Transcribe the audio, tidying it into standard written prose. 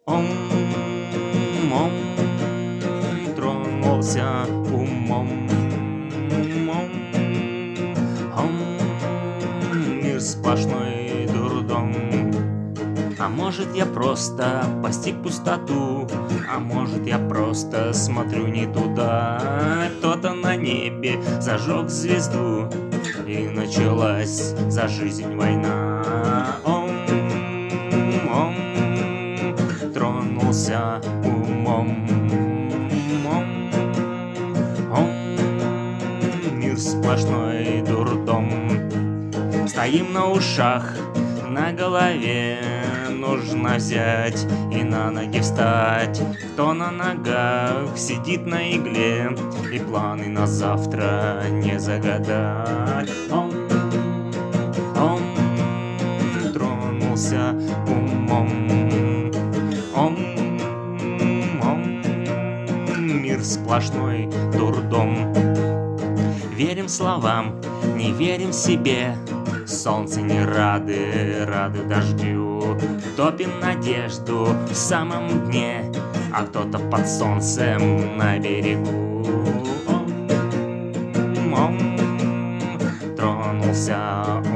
Ом, ом, тронулся умом, ом, ом, мир сплошной дурдом. А может, я просто постиг пустоту, а может, я просто смотрю не туда. Кто-то на небе зажег звезду, и началась за жизнь война. Ом, ом, тронулся умом, ом, ом, мир сплошной дурдом. Стоим на ушах, на голове, нужно взять и на ноги встать. Кто на ногах сидит на игле, и планы на завтра не загадать. Он тронулся умом, он, мир сплошной дурдом. Верим словам, не верим себе, солнце не рады дождю. Топим надежду в самом дне, а кто-то под солнцем на берегу. Ом, тронулся